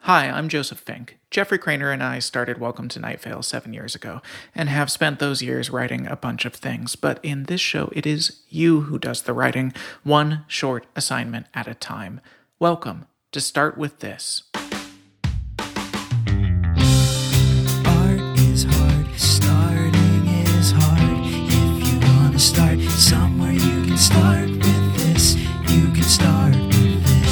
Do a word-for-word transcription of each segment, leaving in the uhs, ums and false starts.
Hi, I'm Joseph Fink. Jeffrey Craner and I started Welcome to Night Vale seven years ago, and have spent those years writing a bunch of things, but in this show it is you who does the writing, one short assignment at a time. Welcome to Start With This. Art is hard, starting is hard. If you want to start somewhere, you can start with this. You can start with this.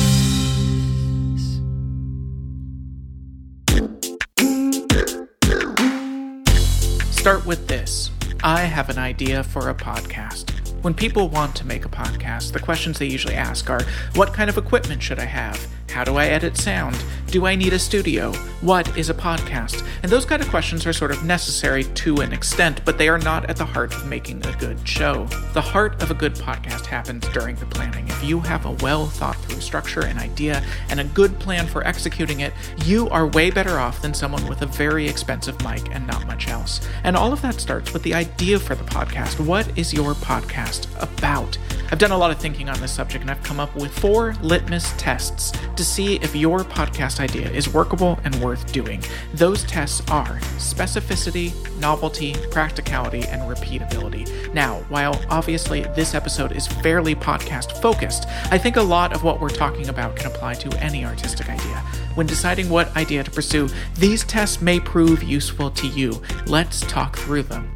Start with this. I have an idea for a podcast. When people want to make a podcast, the questions they usually ask are, what kind of equipment should I have? How do I edit sound? Do I need a studio? What is a podcast? And those kind of questions are sort of necessary to an extent, but they are not at the heart of making a good show. The heart of a good podcast happens during the planning. If you have a well thought through structure and idea and a good plan for executing it, you are way better off than someone with a very expensive mic and not much else. And all of that starts with the idea for the podcast. What is your podcast about? I've done a lot of thinking on this subject, and I've come up with four litmus tests to see if your podcast idea is workable and worth doing. Those tests are specificity, novelty, practicality, and repeatability. Now, while obviously this episode is fairly podcast focused, I think a lot of what we're talking about can apply to any artistic idea. When deciding what idea to pursue, these tests may prove useful to you. Let's talk through them.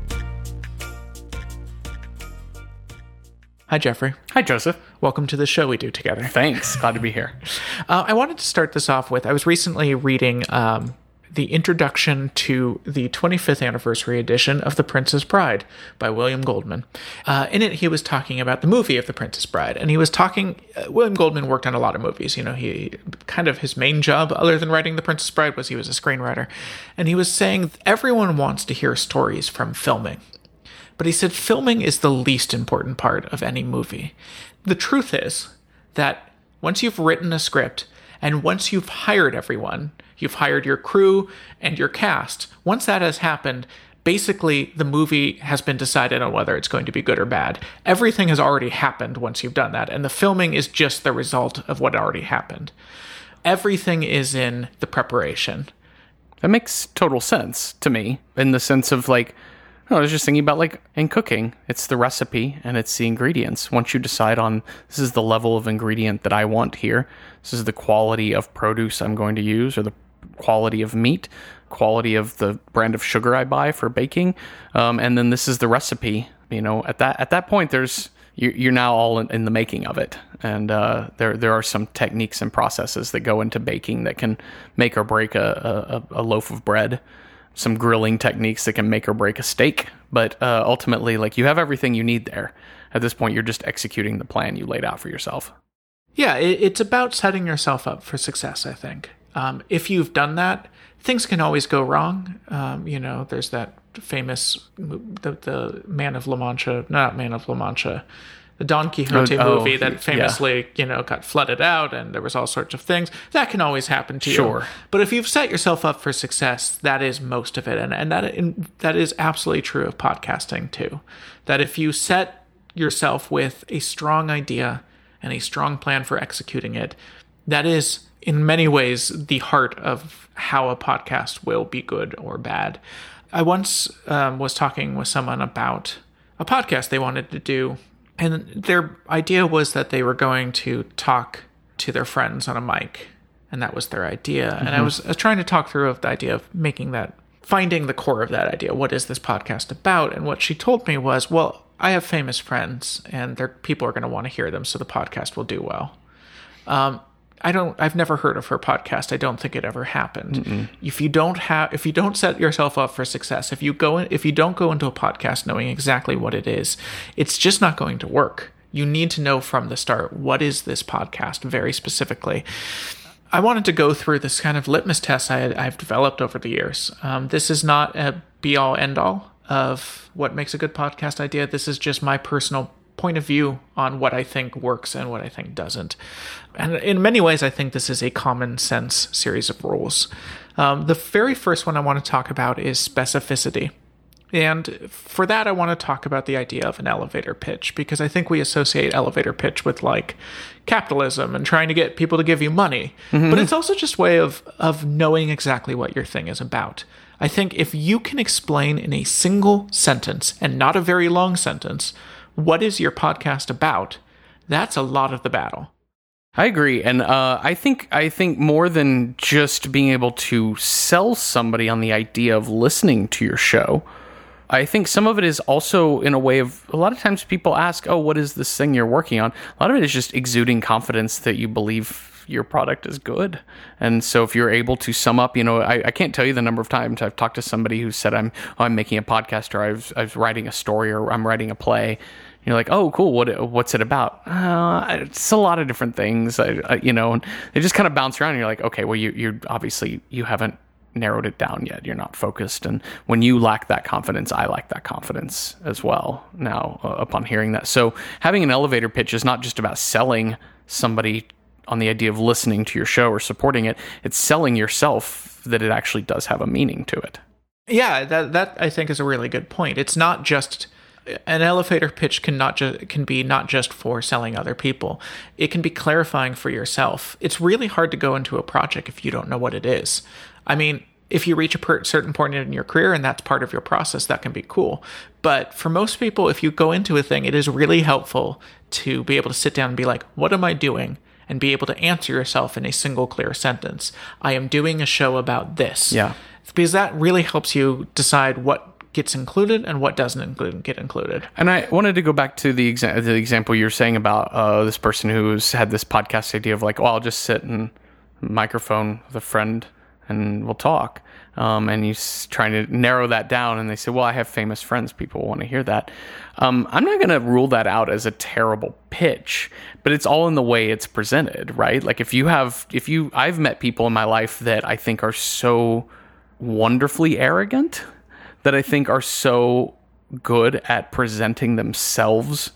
Hi, Jeffrey. Hi, Joseph. Welcome to the show we do together. Thanks. Glad to be here. Uh, I wanted to start this off with, I was recently reading um, the introduction to the twenty-fifth anniversary edition of The Princess Bride by William Goldman. Uh, in it, he was talking about the movie of The Princess Bride, and he was talking, uh, William Goldman worked on a lot of movies. You know, he kind of his main job, other than writing The Princess Bride, was he was a screenwriter. And he was saying everyone wants to hear stories from filming. But he said filming is the least important part of any movie. The truth is that once you've written a script and once you've hired everyone, you've hired your crew and your cast, once that has happened, basically the movie has been decided on whether it's going to be good or bad. Everything has already happened once you've done that, and the filming is just the result of what already happened. Everything is in the preparation. That makes total sense to me, in the sense of like, I was just thinking about, like, in cooking, it's the recipe and it's the ingredients. Once you decide on, this is the level of ingredient that I want here, this is the quality of produce I'm going to use, or the quality of meat, quality of the brand of sugar I buy for baking, um, and then this is the recipe. You know, at that at that point, there's you're now all in, in the making of it, and uh, there there are some techniques and processes that go into baking that can make or break a, a, a loaf of bread. Some grilling techniques that can make or break a steak, but uh, ultimately, like, you have everything you need there. At this point, you're just executing the plan you laid out for yourself. Yeah, it, it's about setting yourself up for success, I think. Um, if you've done that, things can always go wrong. Um, you know, there's that famous, the, the Man of La Mancha, not Man of La Mancha, the Don Quixote oh, movie oh, that famously, yeah. you know, got flooded out, and there was all sorts of things. That can always happen to you. Sure. But if you've set yourself up for success, that is most of it. And, and that in, that is absolutely true of podcasting, too. That if you set yourself with a strong idea and a strong plan for executing it, that is, in many ways, the heart of how a podcast will be good or bad. I once um, was talking with someone about a podcast they wanted to do. And their idea was that they were going to talk to their friends on a mic, and that was their idea. Mm-hmm. And I was, I was trying to talk through the idea of making that, finding the core of that idea. What is this podcast about? And what she told me was, well, I have famous friends, and their people are going to want to hear them, so the podcast will do well. Um, I don't. I've never heard of her podcast. I don't think it ever happened. Mm-mm. If you don't have, if you don't set yourself up for success, if you go, in, if you don't go into a podcast knowing exactly what it is, it's just not going to work. You need to know from the start, what is this podcast very specifically. I wanted to go through this kind of litmus test I had, I've developed over the years. Um, this is not a be-all, end-all of what makes a good podcast idea. This is just my personal point of view on what I think works and what I think doesn't. And in many ways, I think this is a common sense series of rules. Um, the very first one I want to talk about is specificity. And for that, I want to talk about the idea of an elevator pitch, because I think we associate elevator pitch with like capitalism and trying to get people to give you money. Mm-hmm. But it's also just a way of, of knowing exactly what your thing is about. I think if you can explain in a single sentence, and not a very long sentence, what is your podcast about, that's a lot of the battle. I agree, and uh, I think I think more than just being able to sell somebody on the idea of listening to your show, I think some of it is also in a way of, a lot of times people ask, oh, what is this thing you're working on? A lot of it is just exuding confidence that you believe your product is good. And so if you're able to sum up, you know, I, I can't tell you the number of times I've talked to somebody who said, I'm oh, I'm making a podcast, or I was, I was writing a story, or I'm writing a play. You're like, oh, cool. What what's it about? Uh, it's a lot of different things, I, I, you know. And they just kind of bounce around. And you're like, okay, well, you you obviously you haven't narrowed it down yet. You're not focused. And when you lack that confidence, I lack that confidence as well. Now, uh, upon hearing that, so having an elevator pitch is not just about selling somebody on the idea of listening to your show or supporting it. It's selling yourself that it actually does have a meaning to it. Yeah, that that I think is a really good point. It's not just. An elevator pitch can not ju- can be not just for selling other people. It can be clarifying for yourself. It's really hard to go into a project if you don't know what it is. I mean, if you reach a per- certain point in your career and that's part of your process, that can be cool. But for most people, if you go into a thing, it is really helpful to be able to sit down and be like, what am I doing? And be able to answer yourself in a single clear sentence. I am doing a show about this. Yeah. Because that really helps you decide what gets included and what doesn't include get included. And I wanted to go back to the, exa- the example you were saying about uh, this person who's had this podcast idea of like, oh, I'll just sit and microphone with a friend and we'll talk. Um, and he's trying to narrow that down. And they say, well, I have famous friends. People want to hear that. Um, I'm not going to rule that out as a terrible pitch, but it's all in the way it's presented, right? Like if you have, if you, I've met people in my life that I think are so wonderfully arrogant, that I think are so good at presenting themselves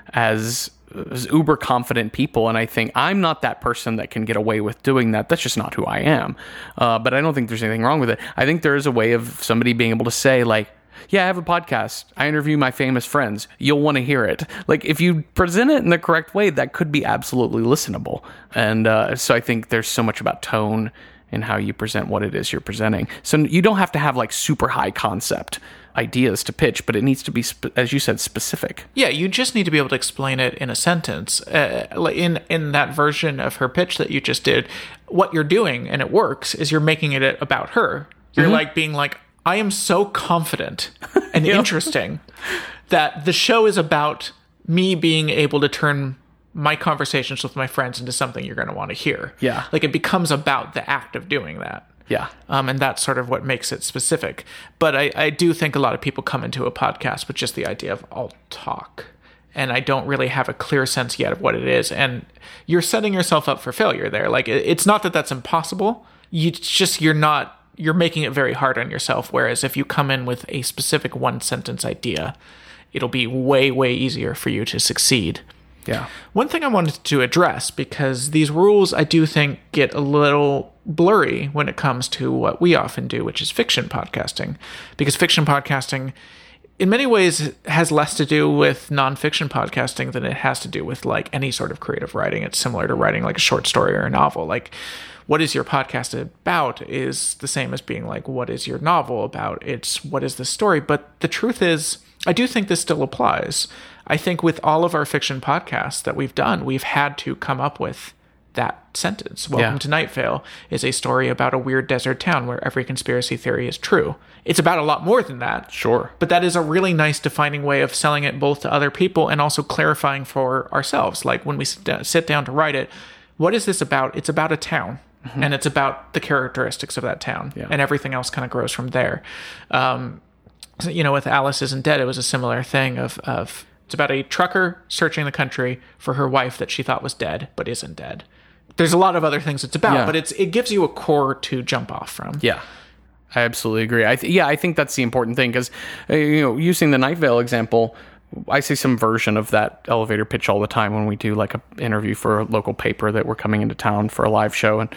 as, as uber confident people. And I think I'm not that person that can get away with doing that. That's just not who I am. Uh, but I don't think there's anything wrong with it. I think there is a way of somebody being able to say like, yeah, I have a podcast. I interview my famous friends. You'll want to hear it. Like if you present it in the correct way, that could be absolutely listenable. And uh, so I think there's so much about tone and how you present what it is you're presenting. So you don't have to have like super high concept ideas to pitch, but it needs to be, spe- as you said, specific. Yeah, you just need to be able to explain it in a sentence. Uh, in in that version of her pitch that you just did, what you're doing, and it works, is you're making it about her. You're mm-hmm. like being like, I am so confident and yep. interesting that the show is about me being able to turn my conversations with my friends into something you're going to want to hear. Yeah. Like it becomes about the act of doing that. Yeah. Um, and that's sort of what makes it specific. But I, I do think a lot of people come into a podcast with just the idea of I'll talk. And I don't really have a clear sense yet of what it is. And you're setting yourself up for failure there. Like it, it's not that that's impossible. You it's just, you're not, you're making it very hard on yourself. Whereas if you come in with a specific one sentence idea, it'll be way, way easier for you to succeed. Yeah. One thing I wanted to address, because these rules I do think get a little blurry when it comes to what we often do, which is fiction podcasting. Because fiction podcasting, in many ways, has less to do with nonfiction podcasting than it has to do with like any sort of creative writing. It's similar to writing like a short story or a novel. Like, what is your podcast about is the same as being like, what is your novel about? It's what is the story? But the truth is, I do think this still applies. I think with all of our fiction podcasts that we've done, we've had to come up with that sentence. Welcome yeah. to Night Vale is a story about a weird desert town where every conspiracy theory is true. It's about a lot more than that. Sure. But that is a really nice defining way of selling it both to other people and also clarifying for ourselves. Like when we sit down, sit down to write it, what is this about? It's about a town. Mm-hmm. And it's about the characteristics of that town. Yeah. And everything else kind of grows from there. Um, so, you know, with Alice Isn't Dead, it was a similar thing of, of it's about a trucker searching the country for her wife that she thought was dead, but isn't dead. There's a lot of other things it's about, yeah. but it's it gives you a core to jump off from. Yeah, I absolutely agree. I th- yeah, I think that's the important thing because, uh, you know, using the Night Vale example, I see some version of that elevator pitch all the time when we do like an interview for a local paper that we're coming into town for a live show. And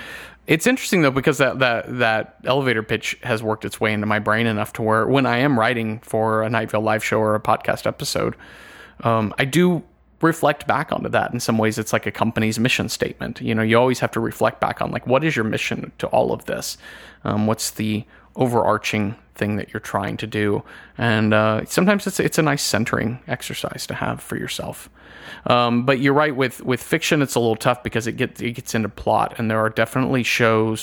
It's interesting though, because that, that that elevator pitch has worked its way into my brain enough to where when I am writing for a Night Vale live show or a podcast episode, um, I do reflect back onto that. In some ways, it's like a company's mission statement. You know, you always have to reflect back on like, what is your mission to all of this? Um, what's the overarching thing that you're trying to do? And uh, sometimes it's it's a nice centering exercise to have for yourself. Um, but you're right, with with fiction, it's a little tough because it gets it gets into plot, and there are definitely shows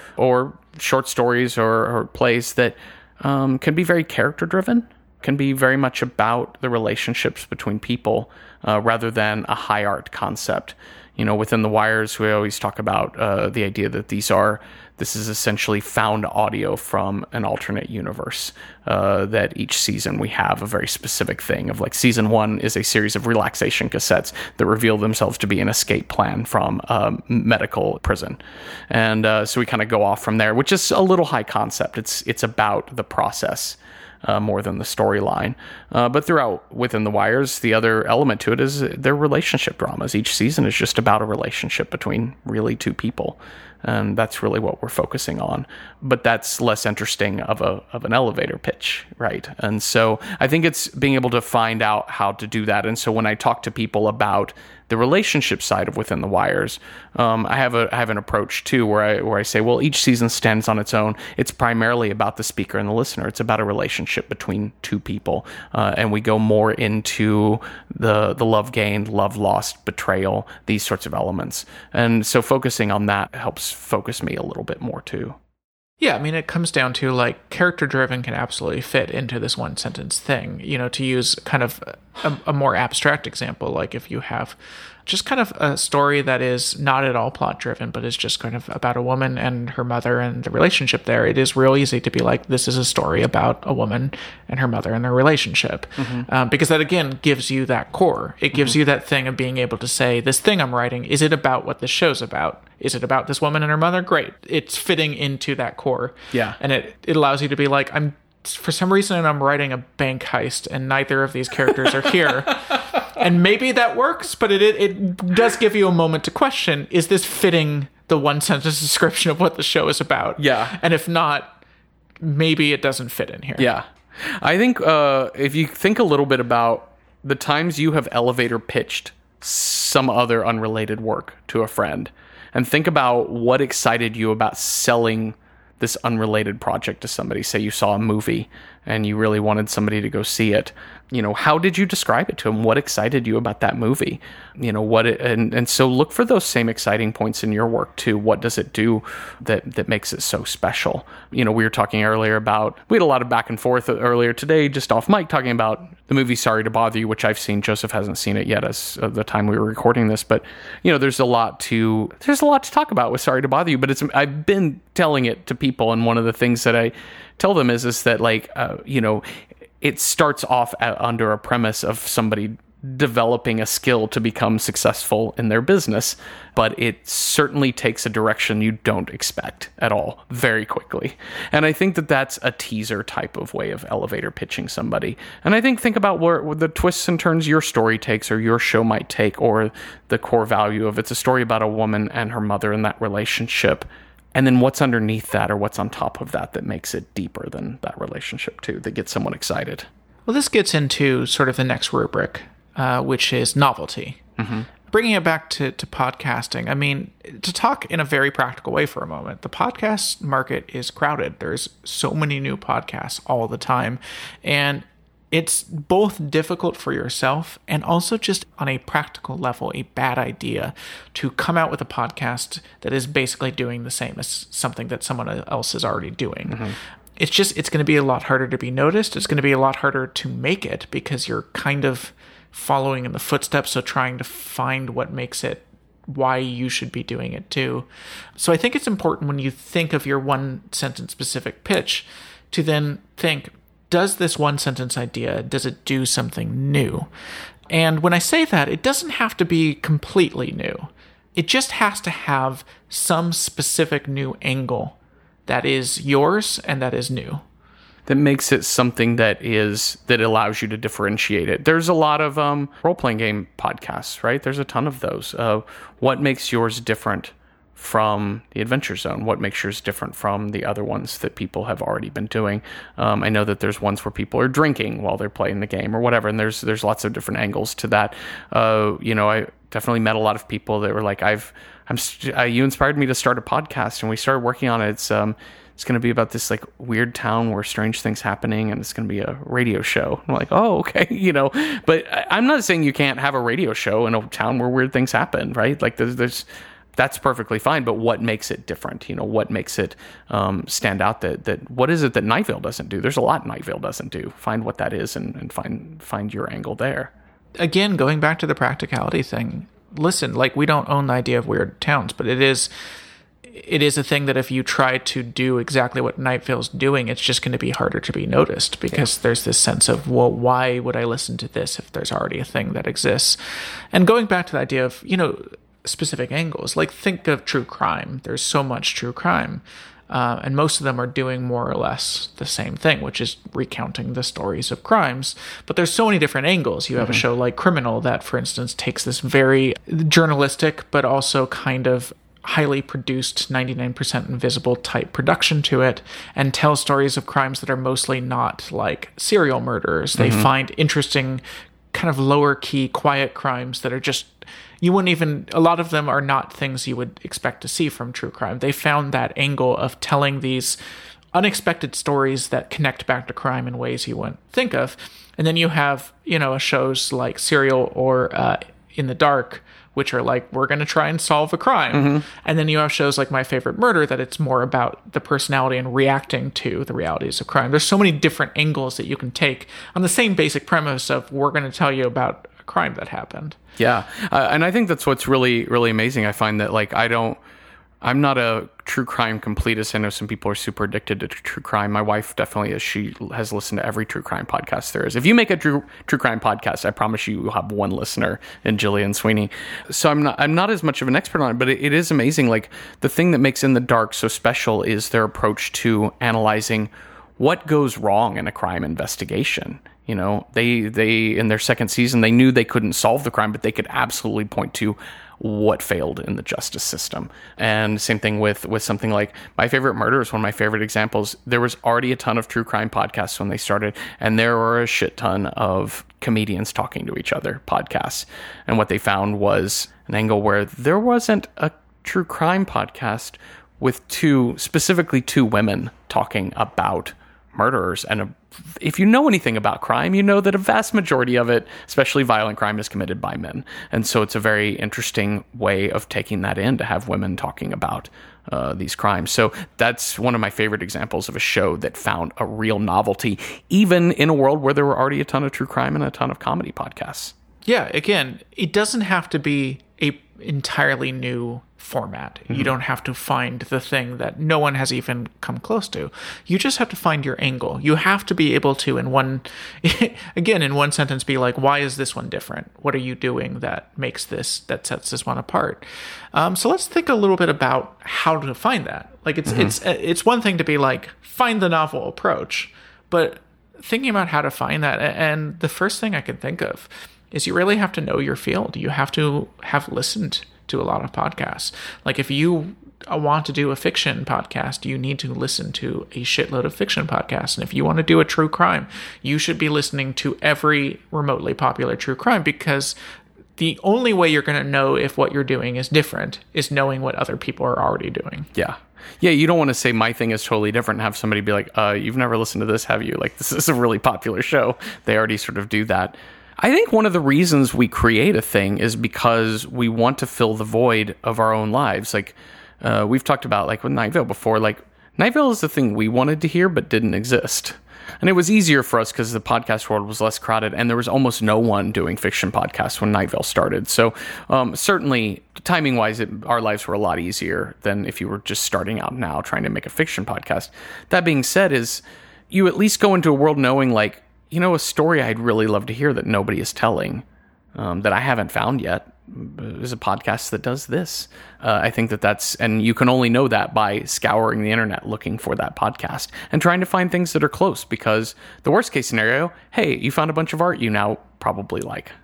or short stories or, or plays that um, can be very character driven, can be very much about the relationships between people uh, rather than a high art concept. You know, within The Wires, we always talk about uh, the idea that these are, this is essentially found audio from an alternate universe, uh, that each season we have a very specific thing of like season one is a series of relaxation cassettes that reveal themselves to be an escape plan from a medical prison. And uh, so we kind of go off from there, which is a little high concept. It's, it's about the process. Uh, more than the storyline. Uh, but throughout Within the Wires, the other element to it is their relationship dramas. Each season is just about a relationship between really two people. And that's really what we're focusing on. But that's less interesting of a of an elevator pitch, right? And so I think it's being able to find out how to do that. And so when I talk to people about the relationship side of Within the Wires, um, I have a I have an approach too where I where I say, well, each season stands on its own. It's primarily about the speaker and the listener. It's about a relationship between two people, uh, and we go more into the the love gained, love lost, betrayal, these sorts of elements. And so focusing on that helps focus me a little bit more too. Yeah, I mean, it comes down to, like, character-driven can absolutely fit into this one-sentence thing. You know, to use kind of a, a more abstract example, like if you have just kind of a story that is not at all plot-driven, but is just kind of about a woman and her mother and the relationship there, it is real easy to be like, this is a story about a woman and her mother and their relationship. Mm-hmm. Um, because that, again, gives you that core. It gives mm-hmm. you that thing of being able to say, this thing I'm writing, is it about what this show's about? Is it about this woman and her mother? Great. It's fitting into that core. Yeah. And it, it allows you to be like, I'm for some reason I'm writing a bank heist and neither of these characters are here. And maybe that works, but it, it it does give you a moment to question, is this fitting the one sentence description of what the show is about? Yeah. And if not, maybe it doesn't fit in here. Yeah. I think uh, if you think a little bit about the times you have elevator pitched some other unrelated work to a friend, and think about what excited you about selling this unrelated project to somebody. Say you saw a movie and you really wanted somebody to go see it. You know, how did you describe it to them? What excited you about that movie? You know, what it, and and so look for those same exciting points in your work too. What does it do that that makes it so special? You know, we were talking earlier about, we had a lot of back and forth earlier today, just off mic, talking about the movie Sorry to Bother You, which I've seen. Joseph hasn't seen it yet as of the time we were recording this, but you know, there's a lot to there's a lot to talk about with Sorry to Bother You. But it's I've been telling it to people, and one of the things that I tell them is is that like uh, you know, it starts off at, under a premise of somebody developing a skill to become successful in their business, but it certainly takes a direction you don't expect at all very quickly. And I think that that's a teaser type of way of elevator pitching somebody. And I think think about where, where the twists and turns your story takes or your show might take, or the core value of it's a story about a woman and her mother and that relationship. And then what's underneath that or what's on top of that that makes it deeper than that relationship too, that gets someone excited. Well, this gets into sort of the next rubric, uh, which is novelty. Mm-hmm. Bringing it back to, to podcasting, I mean, to talk in a very practical way for a moment, the podcast market is crowded. There's so many new podcasts all the time. And it's both difficult for yourself and also just on a practical level, a bad idea to come out with a podcast that is basically doing the same as something that someone else is already doing. Mm-hmm. It's just, it's going to be a lot harder to be noticed. It's going to be a lot harder to make it because you're kind of following in the footsteps of trying to find what makes it why you should be doing it too. So I think it's important when you think of your one sentence specific pitch to then think, does this one sentence idea, does it do something new? And when I say that, it doesn't have to be completely new. It just has to have some specific new angle that is yours and that is new. That makes it something that is, that allows you to differentiate it. There's a lot of um, role-playing game podcasts, right? There's a ton of those. Uh, what makes yours different from the Adventure Zone? What makes yours different from the other ones that people have already been doing? Um, I know that there's ones where people are drinking while they're playing the game or whatever, and there's there's lots of different angles to that. Uh, you know, I definitely met a lot of people that were like, "I've, I'm, st- uh, you inspired me to start a podcast," and we started working on it. It's um, it's going to be about this like weird town where strange things happening, and it's going to be a radio show. I'm like, oh, okay, you know. But I, I'm not saying you can't have a radio show in a town where weird things happen, right? Like there's there's. That's perfectly fine, but what makes it different? You know, what makes it um, stand out? That that what is it that Night Vale doesn't do? There's a lot Night Vale doesn't do. Find what that is and, and find find your angle there. Again, going back to the practicality thing. Listen, like we don't own the idea of weird towns, but it is it is a thing that if you try to do exactly what Night Vale's doing, it's just going to be harder to be noticed because yeah. there's this sense of, well, why would I listen to this if there's already a thing that exists? And going back to the idea of, you know, specific angles, like think of true crime. There's so much true crime, uh, and most of them are doing more or less the same thing, which is recounting the stories of crimes. But there's so many different angles. You have mm-hmm. a show like Criminal that, for instance, takes this very journalistic but also kind of highly produced ninety-nine percent invisible type production to it and tells stories of crimes that are mostly not like serial murders. They mm-hmm. find interesting kind of lower key quiet crimes that are just, you wouldn't even, a lot of them are not things you would expect to see from true crime. They found that angle of telling these unexpected stories that connect back to crime in ways you wouldn't think of. And then you have, you know, shows like Serial or uh, In the Dark, which are like, we're going to try and solve a crime. Mm-hmm. And then you have shows like My Favorite Murder that it's more about the personality and reacting to the realities of crime. There's so many different angles that you can take on the same basic premise of we're going to tell you about a crime that happened. Yeah. Uh, and I think that's what's really, really amazing. I find that like, I don't, I'm not a true crime completist. I know some people are super addicted to true crime. My wife definitely is. She has listened to every true crime podcast there is. If you make a true true crime podcast, I promise you will have one listener in Jillian Sweeney. So I'm not I'm not as much of an expert on it, but it, it is amazing. Like the thing that makes In the Dark so special is their approach to analyzing what goes wrong in a crime investigation. You know, they they in their second season, they knew they couldn't solve the crime, but they could absolutely point to what failed in the justice system. And same thing with with something like My Favorite Murder is one of my favorite examples. There was already a ton of true crime podcasts when they started, and there were a shit ton of comedians talking to each other podcasts. And what they found was an angle where there wasn't a true crime podcast with two, specifically two women talking about murderers. And a, if you know anything about crime, you know that a vast majority of it, especially violent crime, is committed by men. And so it's a very interesting way of taking that in to have women talking about uh, these crimes. So that's one of my favorite examples of a show that found a real novelty, even in a world where there were already a ton of true crime and a ton of comedy podcasts. Yeah, again, it doesn't have to be a entirely new format. Mm-hmm. You don't have to find the thing that no one has even come close to. You just have to find your angle. You have to be able to, in one, again, in one sentence, be like, why is this one different? What are you doing that makes this, that sets this one apart? Um, so let's think a little bit about how to find that. Like it's, mm-hmm. it's, it's one thing to be like, find the novel approach, but thinking about how to find that. And the first thing I can think of is you really have to know your field. You have to have listened to a lot of podcasts. Like if you want to do a fiction podcast, you need to listen to a shitload of fiction podcasts. And if you want to do a true crime, you should be listening to every remotely popular true crime, because the only way you're going to know if what you're doing is different is knowing what other people are already doing. Yeah. Yeah, you don't want to say my thing is totally different and have somebody be like, uh, you've never listened to this, have you? Like, this is a really popular show. They already sort of do that. I think one of the reasons we create a thing is because we want to fill the void of our own lives. Like uh, we've talked about, like with Night Vale before, like Night Vale is the thing we wanted to hear but didn't exist. And it was easier for us because the podcast world was less crowded and there was almost no one doing fiction podcasts when Night Vale started. So um, certainly, timing-wise, it, our lives were a lot easier than if you were just starting out now trying to make a fiction podcast. That being said, is you at least go into a world knowing, like, you know, a story I'd really love to hear that nobody is telling, um, that I haven't found yet, is a podcast that does this. Uh, I think that that's, and you can only know that by scouring the internet looking for that podcast and trying to find things that are close, because the worst case scenario, hey, you found a bunch of art you now probably like.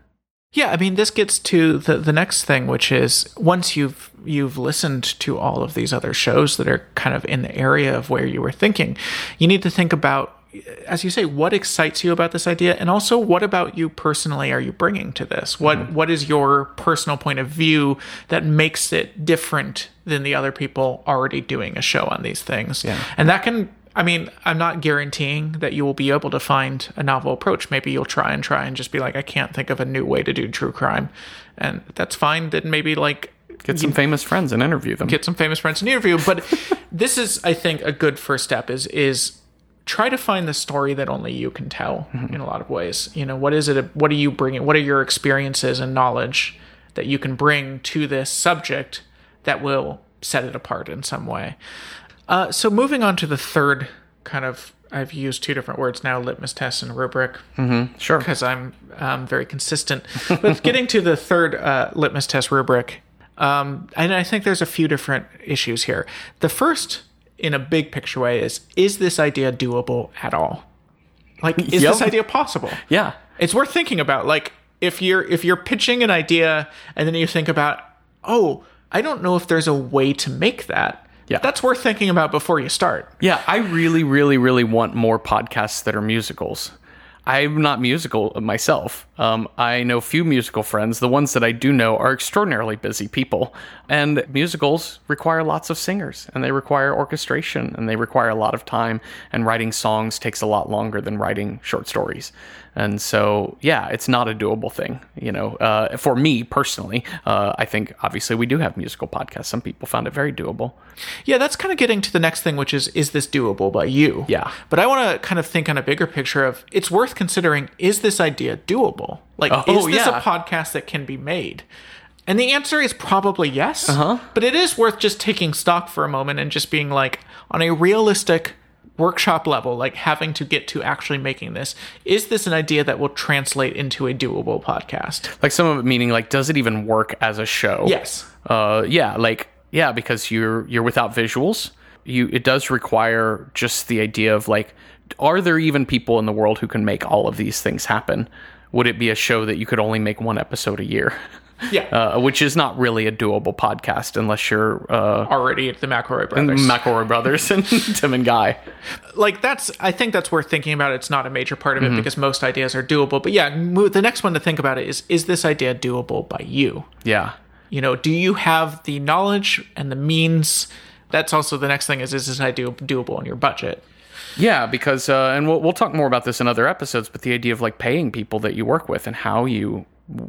Yeah, I mean, this gets to the the next thing, which is once you've you've listened to all of these other shows that are kind of in the area of where you were thinking, you need to think about, as you say, what excites you about this idea, and also what about you personally are you bringing to this? What mm-hmm. what is your personal point of view that makes it different than the other people already doing a show on these things? Yeah. And that can, I mean, I'm not guaranteeing that you will be able to find a novel approach. Maybe you'll try and try and just be like, I can't think of a new way to do true crime. And that's fine. Then maybe like... Get some famous friends and interview them. Get some famous friends and interview. But this is, I think, a good first step is is try to find the story that only you can tell mm-hmm. in a lot of ways. You know, what is it? What are you bringing? What are your experiences and knowledge that you can bring to this subject that will set it apart in some way? Uh, so moving on to the third kind of, I've used two different words now, litmus test and rubric. Mm-hmm. Sure. Because I'm um, very consistent. But getting to the third uh, litmus test rubric, um, and I think there's a few different issues here. The first, in a big picture way, is, is this idea doable at all? Like, is yep. this idea possible? Yeah. It's worth thinking about. Like, if you're if you're pitching an idea and then you think about, oh, I don't know if there's a way to make that. Yeah. That's worth thinking about before you start. Yeah, I really, really, really want more podcasts that are musicals. I'm not musical myself. Um, I know few musical friends. The ones that I do know are extraordinarily busy people. And musicals require lots of singers, and they require orchestration, and they require a lot of time. And writing songs takes a lot longer than writing short stories. And so, yeah, it's not a doable thing. You know, uh, for me personally, uh, I think obviously we do have musical podcasts. Some people found it very doable. Yeah, that's kind of getting to the next thing, which is, is this doable by you? Yeah. But I want to kind of think on a bigger picture of, it's worth considering, is this idea doable? Like, oh, is this yeah. a podcast that can be made? And the answer is probably yes. Uh-huh. But it is worth just taking stock for a moment and just being like, on a realistic workshop level, like having to get to actually making this, is this an idea that will translate into a doable podcast? Like some of it meaning, like, does it even work as a show? Yes. Uh, yeah, like, yeah, because you're you're without visuals. You it does require just the idea of like, are there even people in the world who can make all of these things happen? Would it be a show that you could only make one episode a year? Yeah. Uh, which is not really a doable podcast unless you're... Uh, already at the McElroy brothers. McElroy brothers and Tim and Guy. Like, that's... I think that's worth thinking about. It's not a major part of it mm-hmm. because most ideas are doable. But yeah, the next one to think about it is, is this idea doable by you? Yeah. You know, do you have the knowledge and the means? That's also the next thing is, is this idea doable in your budget? Yeah, because... Uh, and we'll, we'll talk more about this in other episodes, but the idea of, like, paying people that you work with and how you...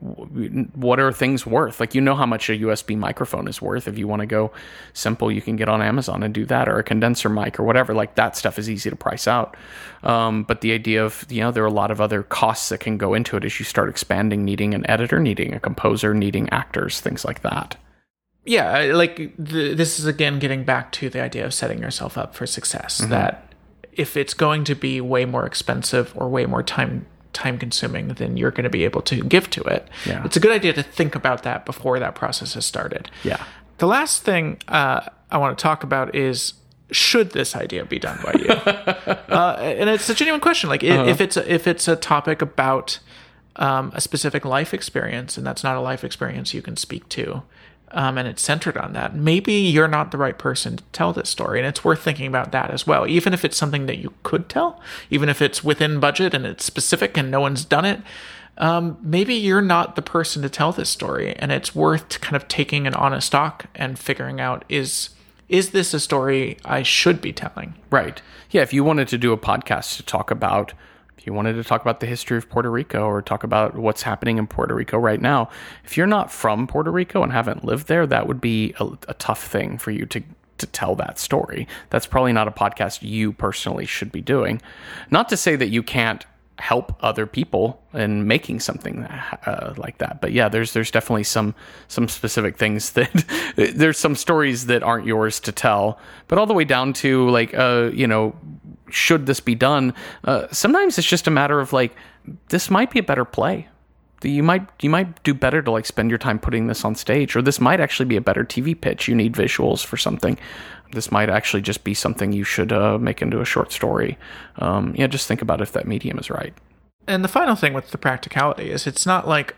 what are things worth? Like, you know how much a U S B microphone is worth. If you want to go simple, you can get on Amazon and do that, or a condenser mic or whatever. Like, that stuff is easy to price out. Um, but the idea of, you know, there are a lot of other costs that can go into it as you start expanding, needing an editor, needing a composer, needing actors, things like that. Yeah, like the, this is again getting back to the idea of setting yourself up for success. Mm-hmm. That if it's going to be way more expensive or way more time time consuming than you're going to be able to give to it. Yeah. It's a good idea to think about that before that process has started. Yeah. The last thing uh, I want to talk about is, should this idea be done by you? uh, and it's a genuine question. Like, uh-huh. if it's a, if it's a topic about um, a specific life experience, and that's not a life experience you can speak to, Um, and it's centered on that, maybe you're not the right person to tell this story. And it's worth thinking about that as well. Even if it's something that you could tell, even if it's within budget and it's specific and no one's done it, um, maybe you're not the person to tell this story. And it's worth kind of taking an honest stock and figuring out, is is this a story I should be telling? Right. Yeah, if you wanted to do a podcast to talk about... If you wanted to talk about the history of Puerto Rico or talk about what's happening in Puerto Rico right now, if you're not from Puerto Rico and haven't lived there, that would be a, a tough thing for you to, to tell that story. That's probably not a podcast you personally should be doing. Not to say that you can't help other people in making something uh, like that. But yeah, there's there's definitely some some specific things that there's some stories that aren't yours to tell, but all the way down to like, uh, you know, should this be done? Uh, sometimes it's just a matter of like, this might be a better play. You might you might do better to like spend your time putting this on stage, or this might actually be a better T V pitch. You need visuals for something. This might actually just be something you should uh, make into a short story. Um, yeah, just think about if that medium is right. And the final thing with the practicality is, it's not like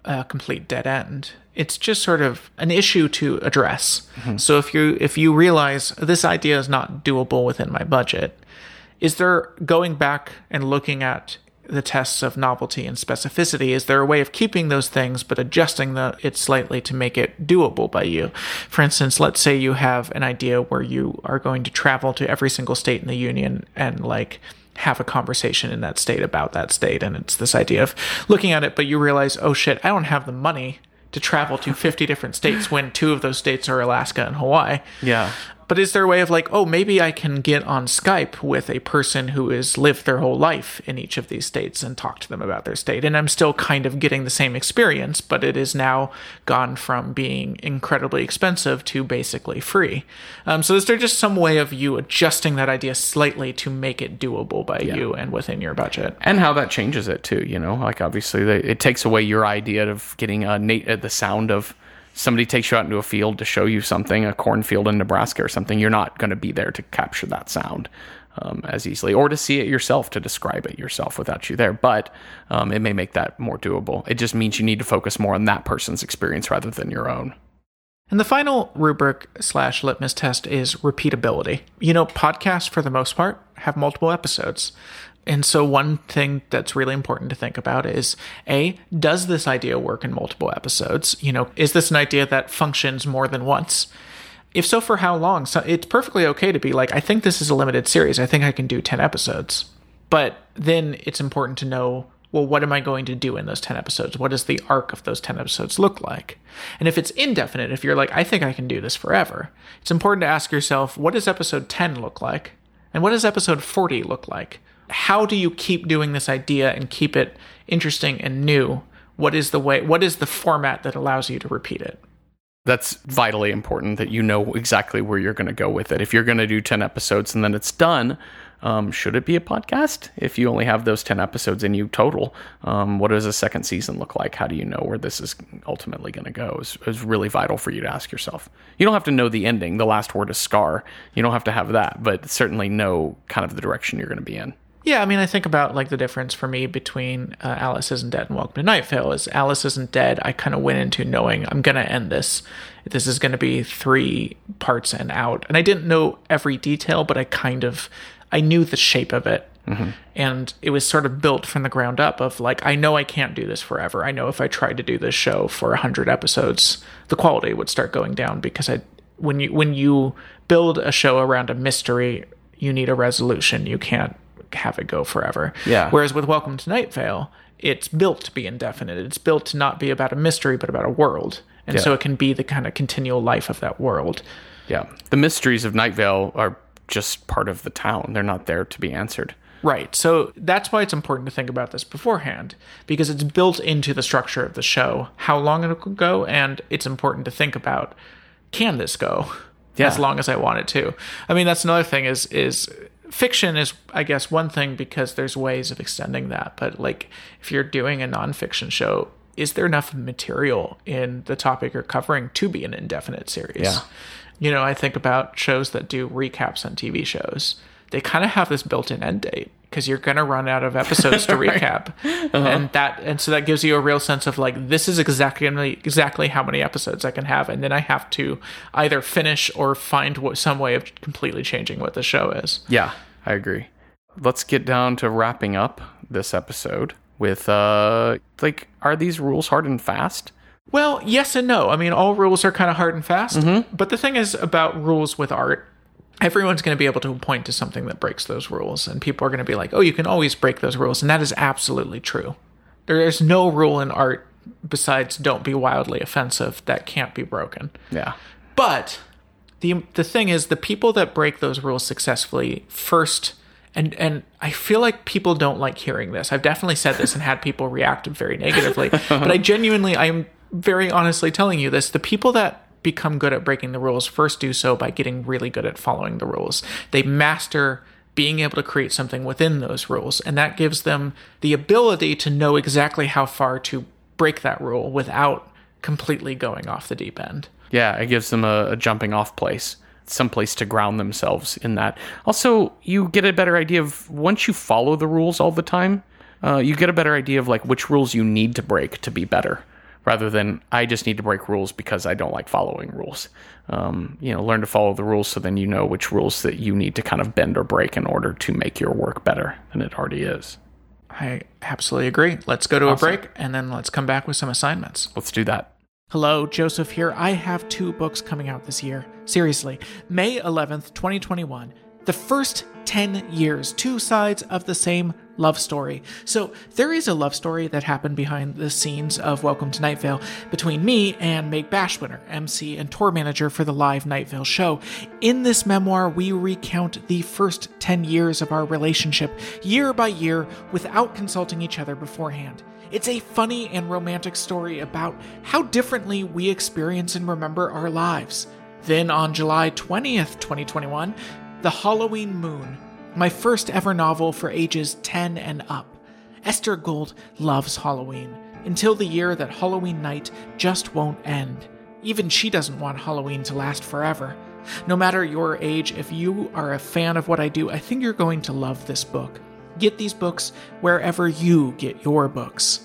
a complete dead end. It's just sort of an issue to address. Mm-hmm. So if you if you realize this idea is not doable within my budget, is there, going back and looking at the tests of novelty and specificity, is there a way of keeping those things but adjusting the, it slightly to make it doable by you? For instance, let's say you have an idea where you are going to travel to every single state in the union and like have a conversation in that state about that state. And it's this idea of looking at it, but you realize, oh shit, I don't have the money to travel to fifty different states when two of those states are Alaska and Hawaii. Yeah. But is there a way of like, oh, maybe I can get on Skype with a person who has lived their whole life in each of these states and talk to them about their state? And I'm still kind of getting the same experience, but it is now gone from being incredibly expensive to basically free. Um, so is there just some way of you adjusting that idea slightly to make it doable by yeah. you and within your budget? And how that changes it too, you know? Like obviously they, it takes away your idea of getting a nat- the sound of somebody takes you out into a field to show you something, a cornfield in Nebraska or something. You're not going to be there to capture that sound um, as easily, or to see it yourself, to describe it yourself without you there. But um, it may make that more doable. It just means you need to focus more on that person's experience rather than your own. And the final rubric slash litmus test is repeatability. You know, podcasts, for the most part, have multiple episodes. And so one thing that's really important to think about is, A, does this idea work in multiple episodes? You know, is this an idea that functions more than once? If so, for how long? So it's perfectly okay to be like, I think this is a limited series. I think I can do ten episodes. But then it's important to know, well, what am I going to do in those ten episodes? What does the arc of those ten episodes look like? And if it's indefinite, if you're like, I think I can do this forever, it's important to ask yourself, what does episode ten look like? And what does episode forty look like? How do you keep doing this idea and keep it interesting and new? What is the way, what is the format that allows you to repeat it? That's vitally important that you know exactly where you're going to go with it. If you're going to do ten episodes and then it's done, um, should it be a podcast? If you only have those ten episodes in you total, um, what does a second season look like? How do you know where this is ultimately going to go? Is is really vital for you to ask yourself. You don't have to know the ending. The last word is Scar. You don't have to have that, but certainly know kind of the direction you're going to be in. Yeah, I mean, I think about like the difference for me between uh, Alice Isn't Dead and Welcome to Night Vale is Alice Isn't Dead, I kind of went into knowing I'm going to end this. This is going to be three parts and out. And I didn't know every detail, but I kind of, I knew the shape of it. Mm-hmm. And it was sort of built from the ground up of like, I know I can't do this forever. I know if I tried to do this show for one hundred episodes, the quality would start going down because I, when you, when you build a show around a mystery, you need a resolution. You can't have it go forever. Yeah. Whereas with Welcome to Night Vale, it's built to be indefinite. It's built to not be about a mystery, but about a world. And yeah. so it can be the kind of continual life of that world. Yeah. The mysteries of Night Vale are just part of the town. They're not there to be answered. Right. So that's why it's important to think about this beforehand, because it's built into the structure of the show, how long it will go, and it's important to think about, can this go yeah. as long as I want it to? I mean, that's another thing is is... fiction is, I guess, one thing because there's ways of extending that. But like, if you're doing a nonfiction show, is there enough material in the topic you're covering to be an indefinite series? Yeah. You know, I think about shows that do recaps on T V shows. They kind of have this built-in end date because you're going to run out of episodes to recap. uh-huh. And that, and so that gives you a real sense of like, this is exactly, exactly how many episodes I can have. And then I have to either finish or find what, some way of completely changing what the show is. Yeah, I agree. Let's get down to wrapping up this episode with, uh, like, are these rules hard and fast? Well, yes and no. I mean, all rules are kind of hard and fast. Mm-hmm. But the thing is about rules with art, everyone's going to be able to point to something that breaks those rules. And people are going to be like, oh, you can always break those rules. And that is absolutely true. There is no rule in art besides don't be wildly offensive that can't be broken. Yeah. But the the thing is, the people that break those rules successfully first, and, and I feel like people don't like hearing this. I've definitely said this and had people react very negatively. But I genuinely, I'm very honestly telling you this. The people that become good at breaking the rules first do so by getting really good at following the rules. They master being able to create something within those rules, and that gives them the ability to know exactly how far to break that rule without completely going off the deep end. Yeah, it gives them a, a jumping off place, some place to ground themselves in that. Also, you get a better idea of, once you follow the rules all the time, uh, you get a better idea of like which rules you need to break to be better. rather than I just need to break rules because I don't like following rules. Um, you know, learn to follow the rules so then you know which rules that you need to kind of bend or break in order to make your work better than it already is. I absolutely agree. Let's go to Awesome. a break, and then let's come back with some assignments. Let's do that. Hello, Joseph here. I have two books coming out this year. Seriously. May eleventh, twenty twenty-one. The first ten years, two sides of the same love story. So there is a love story that happened behind the scenes of Welcome to Night Vale between me and Meg Bashwinner, M C and tour manager for the live Night Vale show. In this memoir, we recount the first ten years of our relationship, year by year, without consulting each other beforehand. It's a funny and romantic story about how differently we experience and remember our lives. Then on July twentieth, twenty twenty-one, The Halloween Moon, my first ever novel for ages ten and up. Esther Gould loves Halloween, until the year that Halloween night just won't end. Even she doesn't want Halloween to last forever. No matter your age, if you are a fan of what I do, I think you're going to love this book. Get these books wherever you get your books.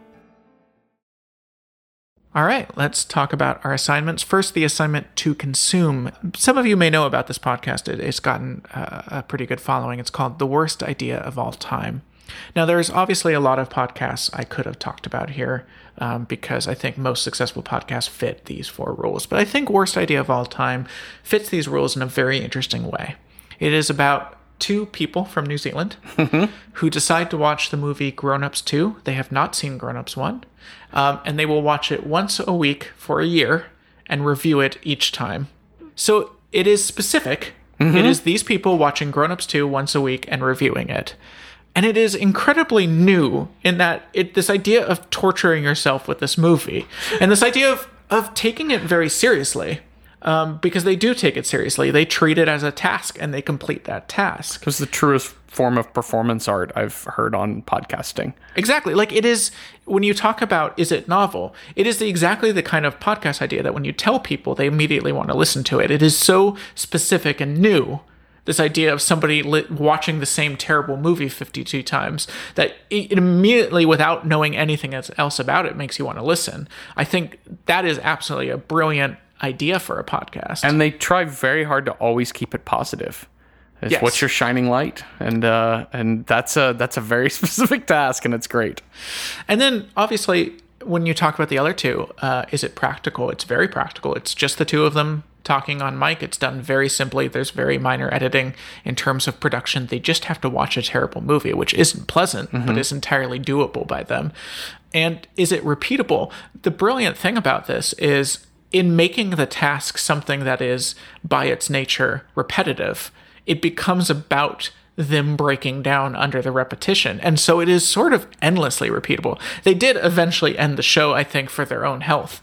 All right, let's talk about our assignments. First, the assignment to consume. Some of you may know about this podcast. It, it's gotten uh, a pretty good following. It's called The Worst Idea of All Time. Now, there's obviously a lot of podcasts I could have talked about here um, because I think most successful podcasts fit these four rules. But I think Worst Idea of All Time fits these rules in a very interesting way. It is about two people from New Zealand who decide to watch the movie Grown Ups two. They have not seen Grown Ups one. Um, and they will watch it once a week for a year and review it each time. So it is specific. Mm-hmm. It is these people watching Grown Ups two once a week and reviewing it. And it is incredibly new in that it this idea of torturing yourself with this movie and this idea of, of taking it very seriously. Um, because they do take it seriously. They treat it as a task and they complete that task. It was the truest form of performance art I've heard on podcasting. Exactly. Like it is, when you talk about, is it novel? It is the, exactly the kind of podcast idea that when you tell people, they immediately want to listen to it. It is so specific and new. This idea of somebody li- watching the same terrible movie fifty-two times that it immediately, without knowing anything else about it, makes you want to listen. I think that is absolutely a brilliant idea for a podcast. And they try very hard to always keep it positive. It's Yes. What's your shining light? And uh, and that's a that's a very specific task, and it's great. And then, obviously, when you talk about the other two, uh, is it practical? It's very practical. It's just the two of them talking on mic. It's done very simply. There's very minor editing in terms of production. They just have to watch a terrible movie, which isn't pleasant, mm-hmm. but is entirely doable by them. And is it repeatable? The brilliant thing about this is, in making the task something that is, by its nature, repetitive, it becomes about them breaking down under the repetition. And so it is sort of endlessly repeatable. They did eventually end the show, I think, for their own health.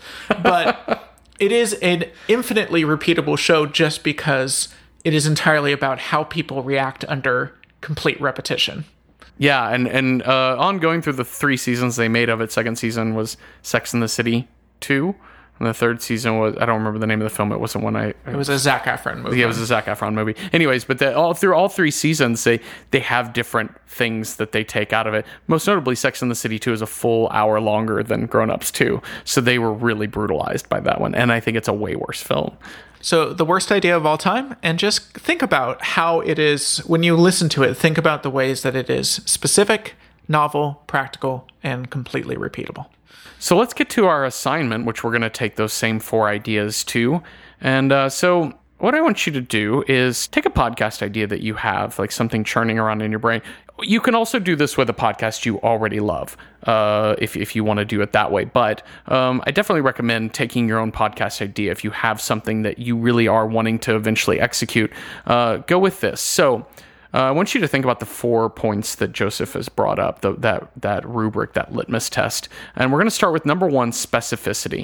But it is an infinitely repeatable show just because it is entirely about how people react under complete repetition. Yeah, and, and uh, ongoing through the three seasons they made of it, second season was Sex and the City two. And the third season was, I don't remember the name of the film. It wasn't one I... It was a Zac Efron movie. Yeah, it was a Zac Efron movie. Anyways, but the, all through all three seasons, they, they have different things that they take out of it. Most notably, Sex and the City two is a full hour longer than Grown Ups two. So they were really brutalized by that one. And I think it's a way worse film. So The Worst Idea of All Time, and just think about how it is, when you listen to it, think about the ways that it is specific, novel, practical, and completely repeatable. So let's get to our assignment, which we're going to take those same four ideas to. And uh, so what I want you to do is take a podcast idea that you have, like something churning around in your brain. You can also do this with a podcast you already love, uh, if, if you want to do it that way. But um, I definitely recommend taking your own podcast idea. If you have something that you really are wanting to eventually execute, uh, go with this. So Uh, I want you to think about the four points that Joseph has brought up, the, that that rubric, that litmus test. And we're going to start with number one, specificity.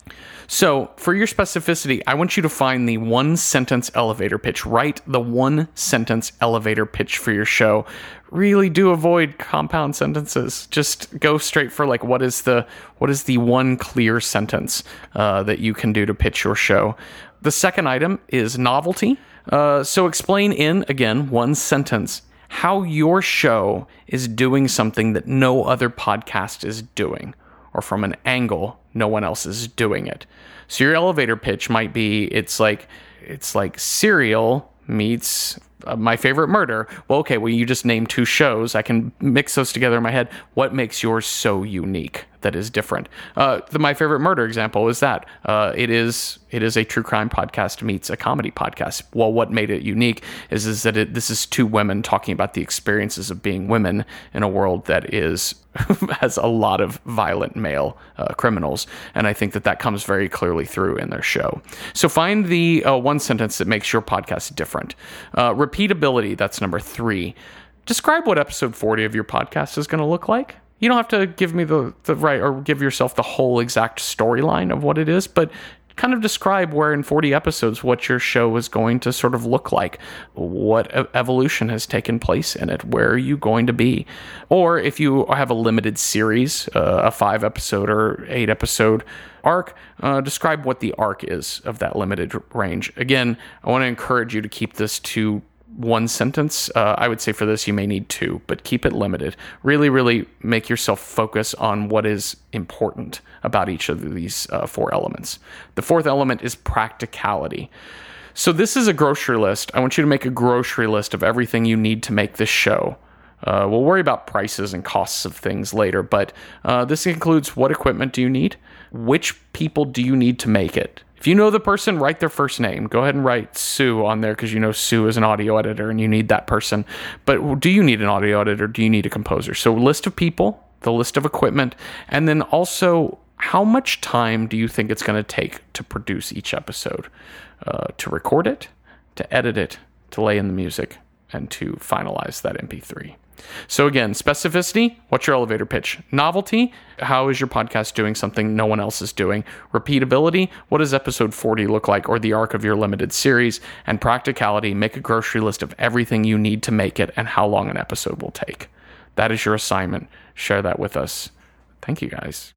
So for your specificity, I want you to find the one-sentence elevator pitch. Write the one-sentence elevator pitch for your show. Really do avoid compound sentences. Just go straight for like what is the what is the one clear sentence uh, that you can do to pitch your show. The second item is novelty. Uh, so explain in, again, one sentence, how your show is doing something that no other podcast is doing, or from an angle no one else is doing it. So your elevator pitch might be, it's like, it's like Serial meets uh, My Favorite Murder. Well, okay, well, you just named two shows. I can mix those together in my head. What makes yours so unique that is different? Uh, the My Favorite Murder example is that uh, it is it is a true crime podcast meets a comedy podcast. Well, what made it unique is is that it, this is two women talking about the experiences of being women in a world that is has a lot of violent male uh, criminals, and I think that that comes very clearly through in their show. So find the uh, one sentence that makes your podcast different. Uh, repeatability, that's number three. Describe what episode forty of your podcast is going to look like. You don't have to give me the, the right or give yourself the whole exact storyline of what it is, but kind of describe where in forty episodes what your show is going to sort of look like, what evolution has taken place in it, where are you going to be? Or if you have a limited series, uh, a five episode or eight episode arc, uh, describe what the arc is of that limited range. Again, I want to encourage you to keep this to one sentence. Uh, I would say for this, you may need two, but keep it limited. Really, really make yourself focus on what is important about each of these uh, four elements. The fourth element is practicality. So this is a grocery list. I want you to make a grocery list of everything you need to make this show. Uh, we'll worry about prices and costs of things later, but uh, this includes what equipment do you need? Which people do you need to make it? If you know the person, write their first name. Go ahead and write Sue on there because you know Sue is an audio editor and you need that person. But do you need an audio editor? Do you need a composer? So list of people, the list of equipment, and then also how much time do you think it's going to take to produce each episode? Uh, to record it, to edit it, to lay in the music, and to finalize that M P three. So again, specificity, what's your elevator pitch? Novelty, how is your podcast doing something no one else is doing? Repeatability, what does episode forty look like, or the arc of your limited series? And practicality, make a grocery list of everything you need to make it and how long an episode will take. That is your assignment. Share that with us. Thank you, guys.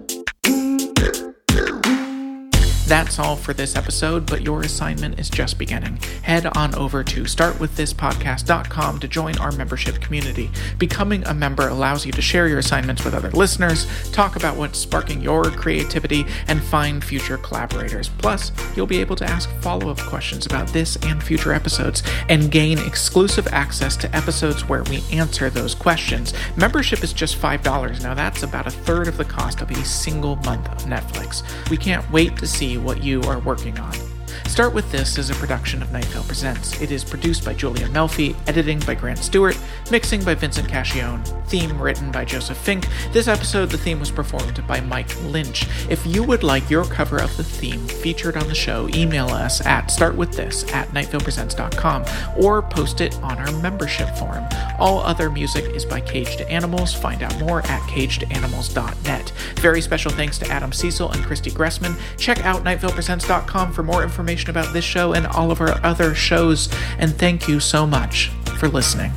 That's all for this episode, but your assignment is just beginning. Head on over to start with this podcast dot com to join our membership community. Becoming a member allows you to share your assignments with other listeners, talk about what's sparking your creativity, and find future collaborators. Plus, you'll be able to ask follow-up questions about this and future episodes, and gain exclusive access to episodes where we answer those questions. Membership is just five dollars. Now, that's about a third of the cost of a single month of Netflix. We can't wait to see what you are working on. Start With This is a production of Night Vale Presents. It is produced by Julia Melfi, editing by Grant Stewart, mixing by Vincent Cascione, theme written by Joseph Fink. This episode, the theme was performed by Mike Lynch. If you would like your cover of the theme featured on the show, email us at startwiththis at night vale presents dot com or post it on our membership forum. All other music is by Caged Animals. Find out more at caged animals dot net. Very special thanks to Adam Cecil and Christy Gressman. Check out night vale presents dot com for more information about this show and all of our other shows. And thank you so much for listening.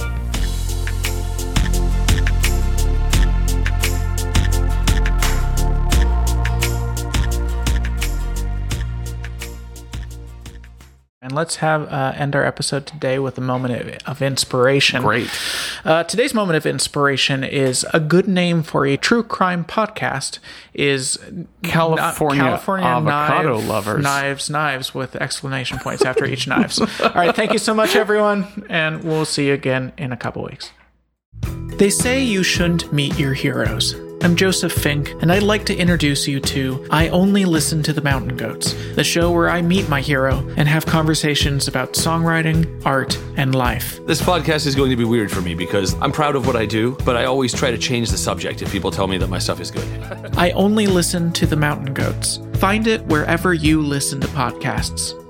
And let's have uh, end our episode today with a moment of, of inspiration. Great. Uh, today's moment of inspiration is a good name for a true crime podcast is California, California Avocado knife, Lovers. Knives, knives with exclamation points after each knives. All right. Thank you so much, everyone. And we'll see you again in a couple weeks. They say you shouldn't meet your heroes. I'm Joseph Fink, and I'd like to introduce you to I Only Listen to the Mountain Goats, the show where I meet my hero and have conversations about songwriting, art, and life. This podcast is going to be weird for me because I'm proud of what I do, but I always try to change the subject if people tell me that my stuff is good. I Only Listen to the Mountain Goats. Find it wherever you listen to podcasts.